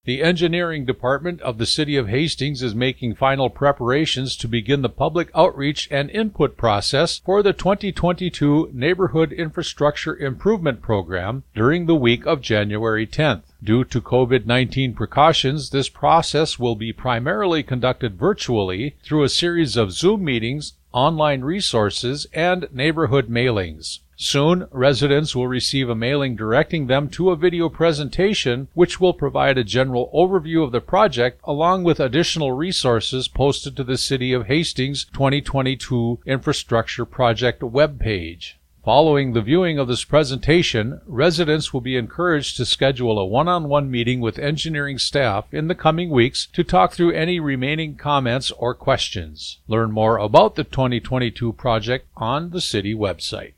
The engineering department of the City of Hastings is making final preparations to begin the public outreach and input process for the 2022 Neighborhood Infrastructure Improvement Program during the week of January 10th. Due to COVID-19 precautions, this process will be primarily conducted virtually through a series of Zoom meetings, online resources, and neighborhood mailings. Soon, residents will receive a mailing directing them to a video presentation which will provide a general overview of the project along with additional resources posted to the City of Hastings 2022 Infrastructure Project webpage. Following the viewing of this presentation, residents will be encouraged to schedule a one-on-one meeting with engineering staff in the coming weeks to talk through any remaining comments or questions. Learn more about the 2022 project on the City website.